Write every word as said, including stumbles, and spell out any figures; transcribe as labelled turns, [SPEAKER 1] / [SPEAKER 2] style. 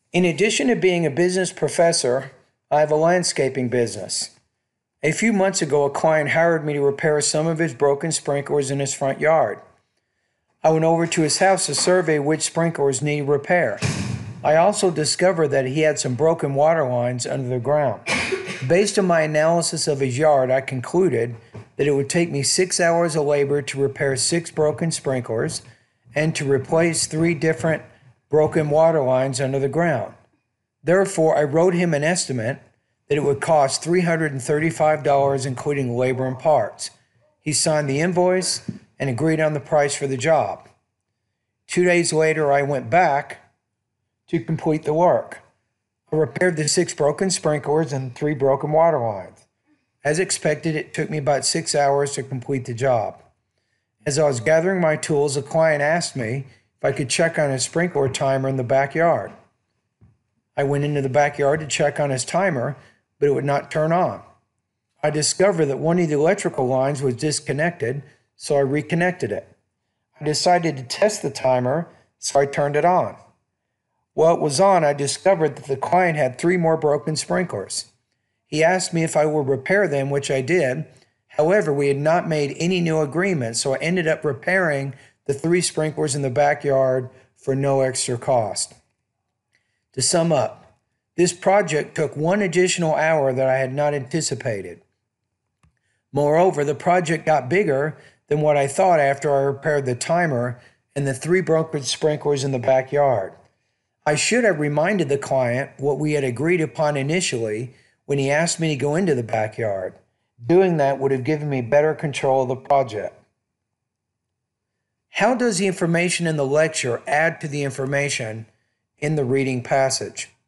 [SPEAKER 1] In addition to being a business professor, I have a landscaping business. A few months ago, a client hired me to repair some of his broken sprinklers in his front yard. I went over to his house to survey which sprinklers needed repair. I also discovered that he had some broken water lines under the ground. Based on my analysis of his yard, I concluded that it would take me six hours of labor to repair six broken sprinklers and to replace three different broken water lines under the ground. Therefore, I wrote him an estimate that it would cost three hundred thirty-five dollars, including labor and parts. He signed the invoice and agreed on the price for the job. Two days later, I went back to complete the work. I repaired the six broken sprinklers and three broken water lines. As expected, it took me about six hours to complete the job. As I was gathering my tools, a client asked me if I could check on his sprinkler timer in the backyard. I went into the backyard to check on his timer, but it would not turn on. I discovered that one of the electrical lines was disconnected, so I reconnected it. I decided to test the timer, so I turned it on. While it was on, I discovered that the client had three more broken sprinklers. He asked me if I would repair them, which I did. However, we had not made any new agreements, so I ended up repairing the three sprinklers in the backyard for no extra cost. To sum up, this project took one additional hour that I had not anticipated. Moreover, the project got bigger than what I thought after I repaired the timer and the three broken sprinklers in the backyard. I should have reminded the client what we had agreed upon initially when he asked me to go into the backyard. Doing that would have given me better control of the project. How does the information in the lecture add to the information in the reading passage?